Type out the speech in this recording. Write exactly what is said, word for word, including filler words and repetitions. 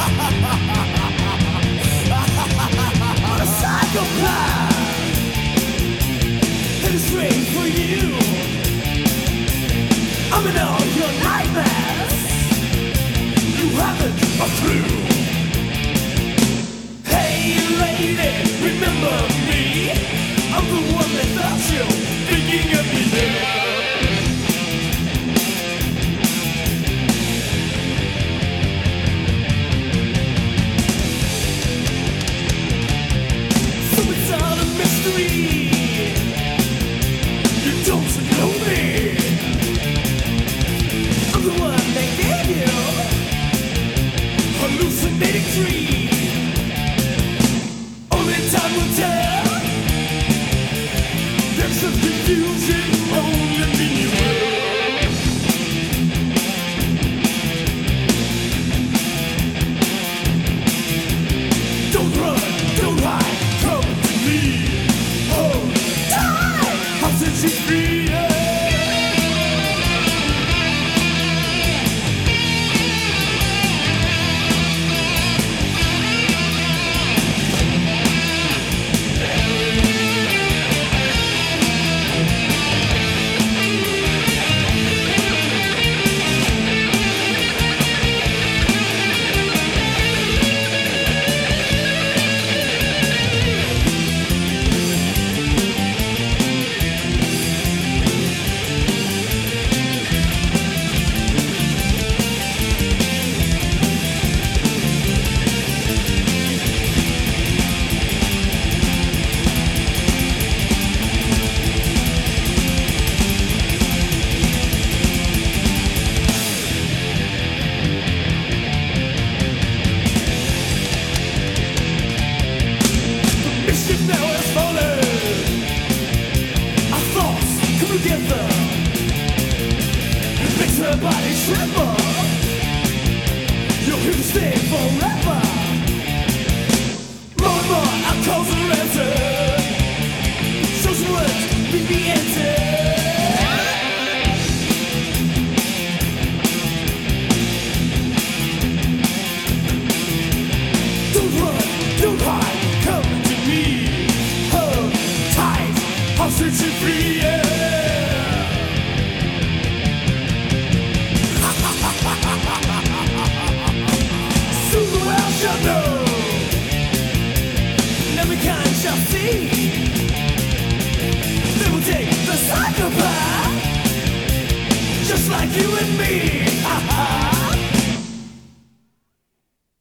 I'm a psychopath, and it's straight for you. I'm in all your nightmares. You haven't a clue. Hey lady, remember me? I'm the one that thought you thinking of me. Body tremble. You're here to stay forever. More and more, our calls are answered. Social words, be the answer. Don't run, don't hide, come to me. Hold tight, I'll set you free. Yeah. They will take the psychopath, just like you and me.